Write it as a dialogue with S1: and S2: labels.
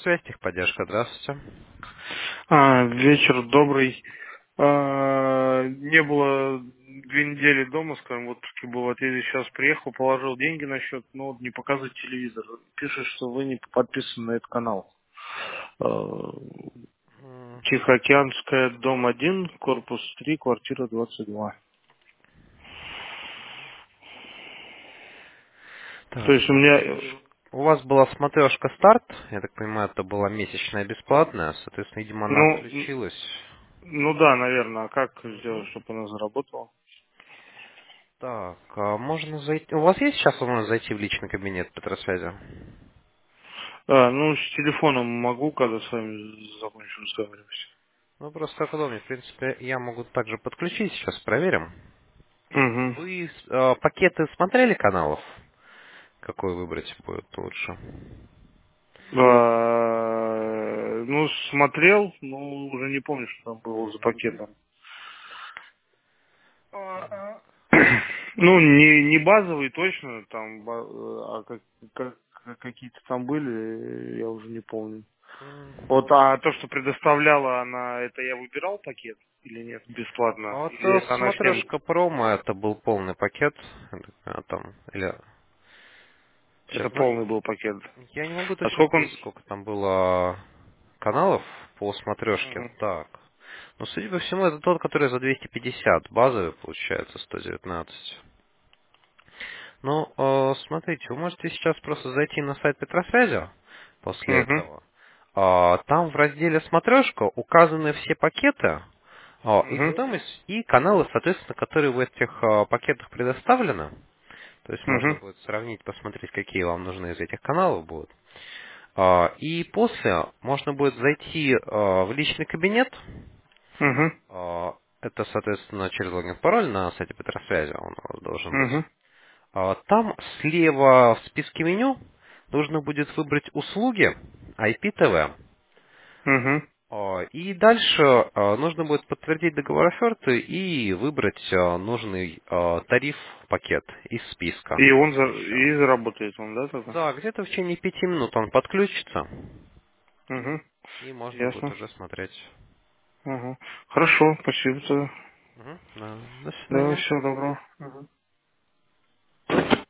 S1: Связь, техподдержка, здравствуйте.
S2: Вечер добрый. Не было 2 недели дома, скажем, вот таки был в отъезде, сейчас приехал, положил деньги на счет, но вот не показывает телевизор. Пишет, что вы не подписаны на этот канал. А,
S1: М,
S2: Тихоокеанская, дом 1, корпус 3, квартира 22. То
S1: Так,
S2: есть у меня,
S1: у вас была смотрешка старт, я так понимаю, это была месячная бесплатная, соответственно, видимо, она
S2: ну,
S1: отключилась.
S2: ну да, наверное, а как сделать,
S1: Мгм.
S2: чтобы она заработала?
S1: Так, можно зайти... У вас есть сейчас возможность зайти в личный кабинет Петросвязи?
S2: Ну, с телефоном могу, когда с вами закончу разговаривать.
S1: Ну, просто как удобнее. В принципе, я могу также подключить, сейчас проверим.
S2: Угу.
S1: Вы пакеты смотрели каналов? Какой выбрать будет лучше?
S2: Ну, смотрел, но уже не помню, что там было за
S1: Мгм.
S2: пакетом. Ну, не базовый точно, там, какие-то там были, я уже не помню.
S1: М.
S2: Вот, а то, что предоставляла она, это я выбирал пакет или нет, бесплатно?
S1: Вот
S2: Или это она всем,
S1: смотрешка промо, это был полный пакет. Там, или...
S2: это
S1: Сейчас,
S2: полный был пакет?
S1: я не могу
S2: А
S1: точно
S2: сколько
S1: сказать,
S2: он?
S1: сколько там было каналов по смотрешке.
S2: Мгм.
S1: Так. Ну, судя по всему, это тот, который за 250. Базовый, получается, 119. Ну, смотрите, вы можете сейчас просто зайти на сайт Петросвязи после
S2: Мгм.
S1: этого. Там в разделе «Смотрешка» указаны все пакеты, их
S2: Мгм.
S1: стоимость и каналы, соответственно, которые в этих пакетах предоставлены. То есть можно
S2: Мгм.
S1: будет сравнить, посмотреть, какие вам нужны из этих каналов будут. И после можно будет зайти в личный кабинет.
S2: Мгм.
S1: Это, соответственно, через логин пароль на сайте Петросвязи он у вас должен быть.
S2: Мгм.
S1: Там слева в списке меню нужно будет выбрать услуги IPTV.
S2: Мгм.
S1: И дальше нужно будет подтвердить договор оферты и выбрать нужный тариф, пакет из списка.
S2: И
S1: Еще.
S2: и заработает он, да, тогда?
S1: Да, где-то в течение 5 минут он подключится,
S2: Угу.
S1: и можно будет
S2: Ясно.
S1: уже смотреть.
S2: Угу. Хорошо, спасибо.
S1: Мгм, да. До
S2: Да,
S1: свидания.
S2: всего доброго. Мгм.